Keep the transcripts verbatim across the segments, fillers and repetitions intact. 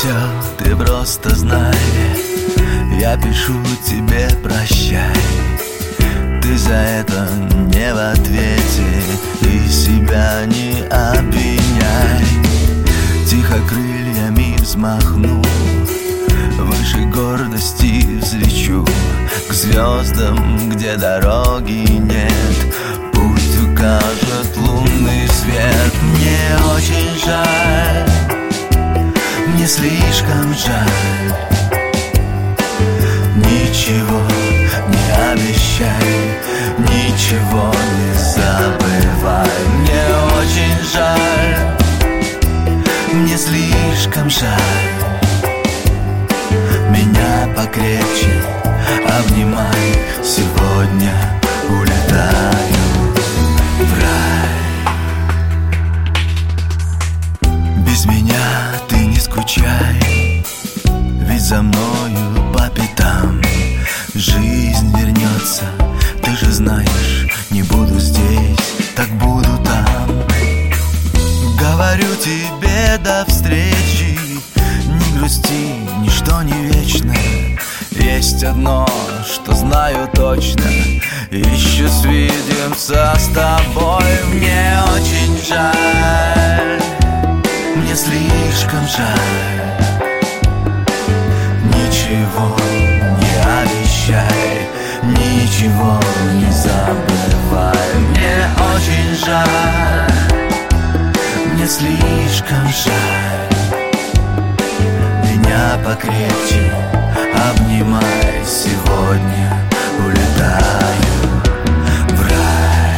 все, ты просто знай, я пишу тебе прощай. Ты за это не в ответе и себя не обвиняй. Тихо крыльями взмахну, выше гордости взлечу к звездам, где дороги нет. Путь укажет лунный свет. Мне очень жаль, мне слишком жаль. Ничего не обещай, ничего не забывай. Мне очень жаль, мне слишком жаль. Меня покрепче обнимай, сегодня улетаю в рай. Без меня ты не скучай, ведь за мною по пятам жизнь вернется. Ты же знаешь, не буду здесь, так буду там. Говорю тебе до встречи, не грусти, ничто не вечно. Есть одно, что знаю точно, еще свидимся с тобой. Мне очень жаль, мне слишком жаль. Ничего не обещай, ничего не забывай. Мне очень жаль, мне слишком жаль. Меня покрепче обнимай, сегодня улетаю в рай.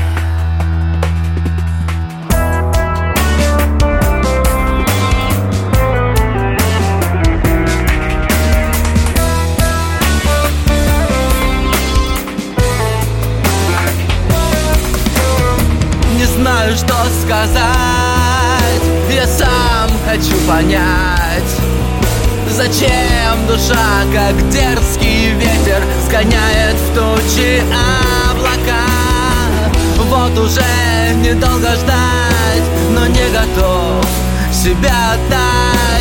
Не знаю, что сказать, я сам хочу понять, зачем душа, как дерзкий ветер, сгоняет в тучи облака. Вот уже недолго ждать, но не готов себя отдать.